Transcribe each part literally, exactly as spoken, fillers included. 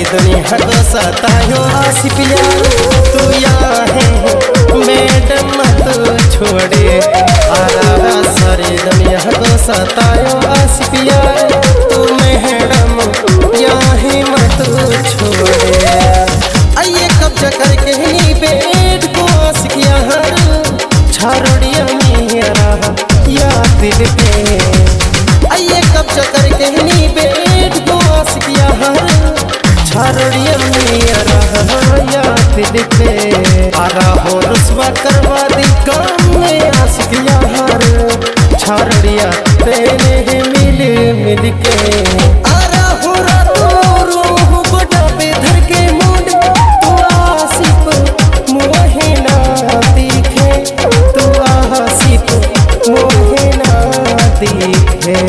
दुनिया को सतायो आसिफ यार तू यहाँ है मैडम मत छोड़े। आरा सारी दुनिया को सतायो आसिफ यार तू मैडम यहाँ है मत छोड़े। आइए कब्जा करके नी बेट को आशिक यार छारोड़िया मेरा या दिल पे। आइए कब्जा करके नी बेट को आशिक यार छारोड़िया मेरा या दिल पे। आरा हो रुस्वा करवा दी काम में आशिक यार छारोड़िया तेने मिल मिल के। आरा हो रातों रूह गोटा पे धर के मुंड तू आसिफ मोहे ना दिखे तू आसिफ मोहे ना दिखे।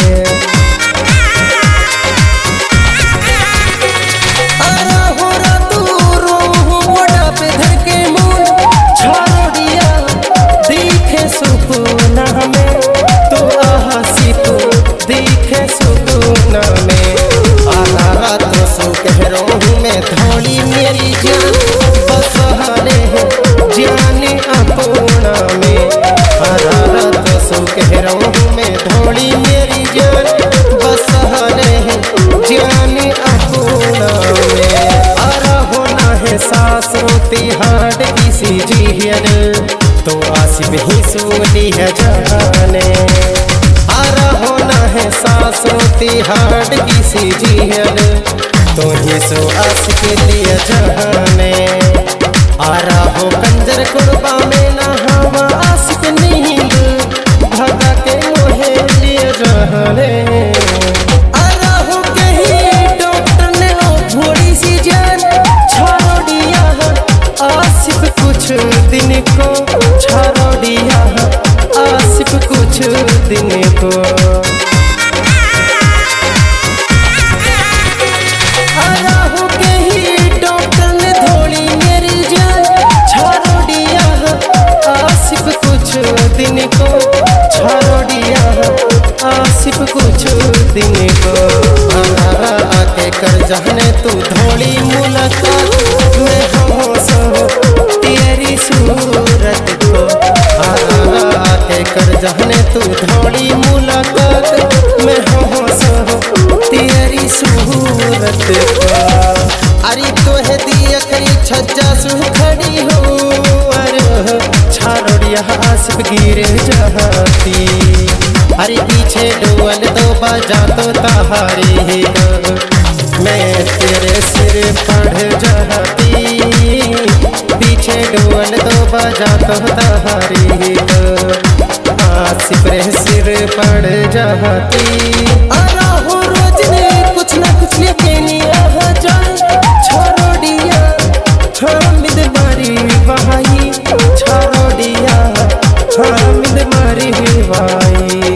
थोड़ी मेरी जान बस हारे है जाने अपूर्णा में। हरा तो सो कह रहा हूँ मैं थोड़ी मेरी जान बस हारे है जाने अपूर्णा में। आरा होना है सास रोती हाड किसी जिहर तो आसिफ ही सूली है जाने। आरा होना है सास रोती हाड किसी जिहर तो ही सो आशिक लिया जाने। आरा हो कंजर कुर्बा में ना हवा आशिक नींद भगा के मोहे लिए जाने। आरा हो कहीं डॉक्टर ने ओ थोड़ी सी जान छोड़ दिया आशिक कुछ दिन को छोड़ दिया आशिक कुछ दिन को। दिन को छोड़ दिया आसिफ कुछ दिन को। आरा आके कर जाने तू धोली मुलाकात मैं हो सो तेरी सूरत को। आरा आके कर जाने तू धोली मुलाकात मैं हो सो तेरी सूरत को। अरे तो है दिया खरी छज्जा सु खड़ी हो छारोड़िया आसिफ गिर जाती। अरे पीछे डोल तो बजा तो तहारी मैं तेरे सिर पढ़ जाती। पीछे डोल तो बजा तो तहारी आसिफ रे सिर पढ़ जाती। आरा हो रोज ने कुछ ना कुछ लेके नहीं आ जाए छारोड़िया हामिद मारी भाई छारोड़िया हामिद मारी भाई।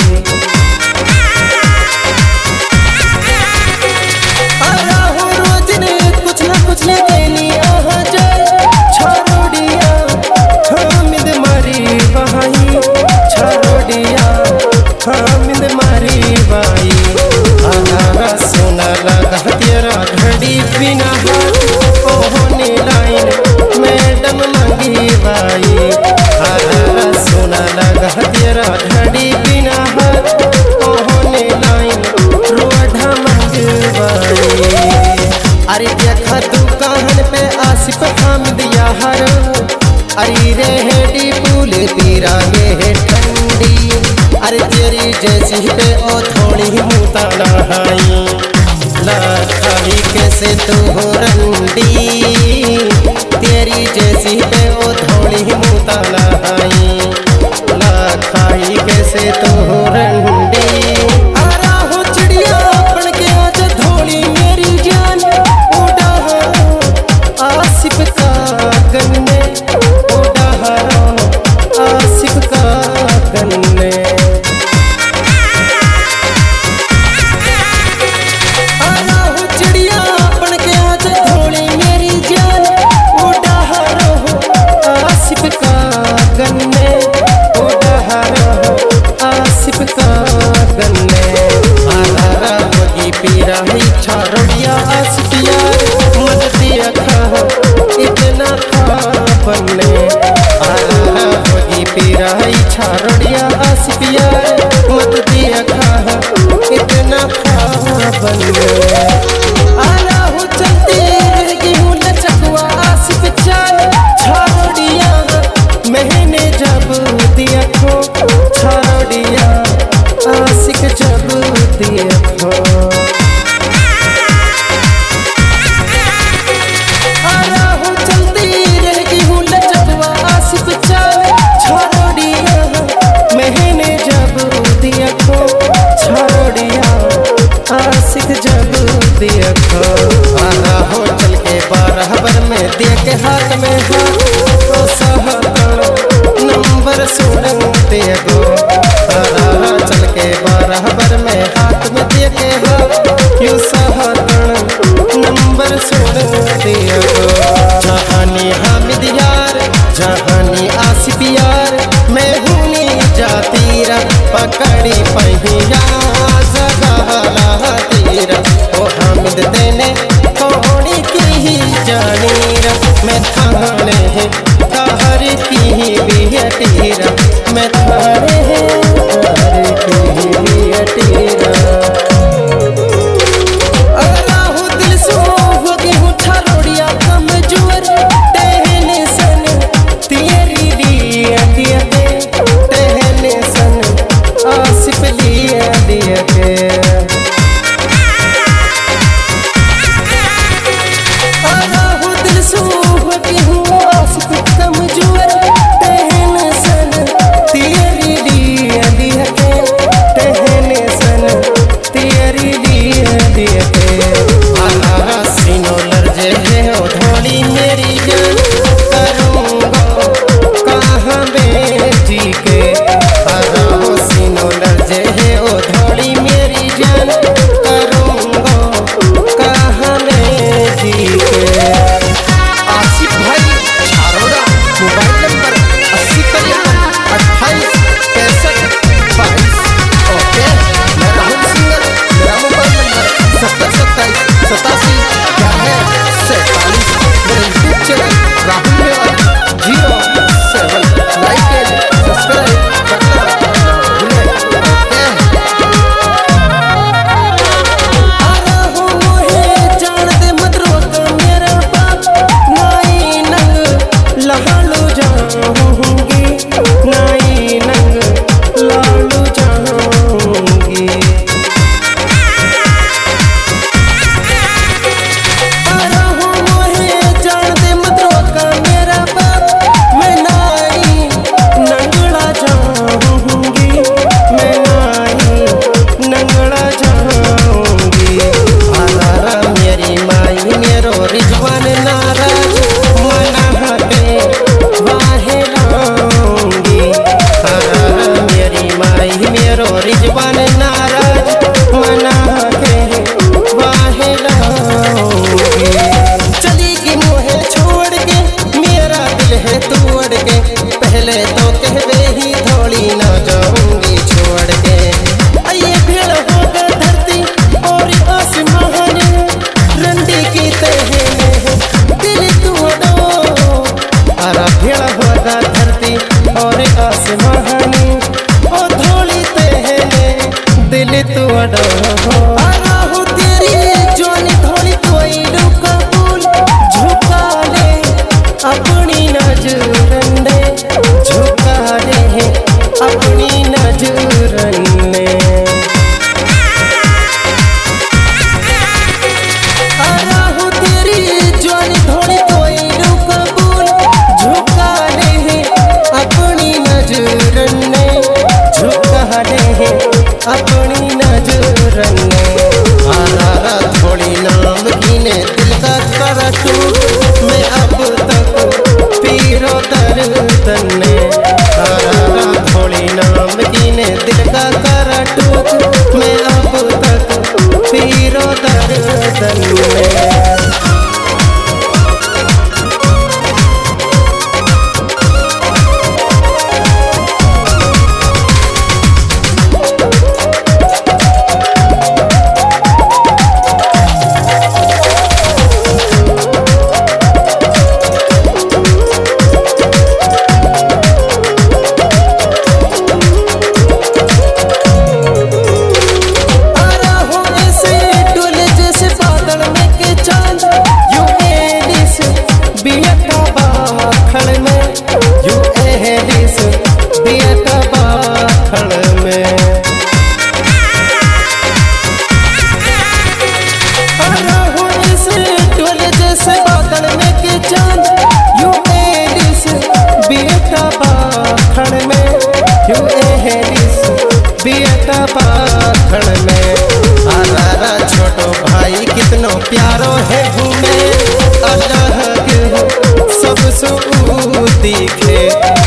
आरा हो रोज ने कुछ ना कुछ लेके नहीं आ जाए छारोड़िया हामिद मारी भाई छारोड़िया हामिद मारी भाई। आरा सोना लगा तेरा घड़ी बिना होने लाइन मैडम मंगी भाई। आरा सोना लगा तेरा घड़ी बिना हाथ होने लाइन रोढ़ा मंगवाई। अरे देखा दुकान पे आसिफ हामिद यार अरे रे हेडी पुल तेरा ये है ठंडी। अरे तेरी जैसी पे ओ थोड़ी मुता नहाई लाखाही कैसे तू हो रंडी। तेरी जैसी पे ओ थोड़ी मुता नहाई लाखाही कैसे तू हो रंडी। आरा हो चिड़िया बन के आज थोड़ी मेरी जान उड़ा आसिफ का गन्ने उड़ा आसिफ का गन्ने। छारोड़िया आशिक यार छारोड़िया आसिफ यार मत दिया खा इतना पाबन आला हूँ चलती रही हूँ लचकुआ आसिफ चाल छारोड़िया मैंने जब दिया खो छारोड़िया आशिक जब दिया खो देखो आना हो चल के बारह बर में दे के हाथ में हाथ तो सहतन नंबर सुन देखो आना चल के बारह बर में हाथ में दे के हाथ यू सहतन नंबर सुन देखो जहानी हामिद यार जहानी आसिफ यार मैं हूँ जाती रा पकड़ी पहिया जगह तीरा ओ हामिद देने थोड़ी की ही जानी रा मैं थाने है कहर की ही बिहटीरा मैं थाने है कहर की ही बिहटीरा अल्लाह दिल सो हो गई हूँ छारोड़िया कमजोर तेहने सन तेरी दिया दिया के तेहने सन आसिफ लिया दिया के बियता पाखड़ में। आरा छोटो भाई कितनो प्यारो है घूमे, अल्लाह के सब सू दिखे।